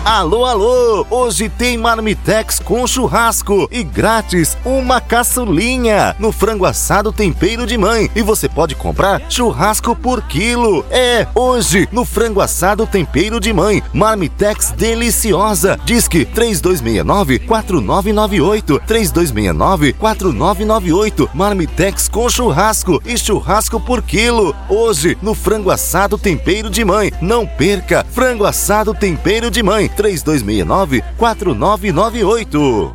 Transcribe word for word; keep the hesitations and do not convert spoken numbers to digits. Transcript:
Alô, alô! Hoje tem Marmitex com churrasco e grátis uma caçulinha no frango assado tempero de mãe. E você pode comprar churrasco por quilo. É, hoje no frango assado tempero de mãe. Marmitex deliciosa. Disque três dois seis nove, quatro nove nove oito, três dois seis nove, quatro nove nove oito. Marmitex com churrasco e churrasco por quilo. Hoje no frango assado tempero de mãe. Não perca! Frango assado tempero de mãe. três dois seis nove, quatro nove nove oito.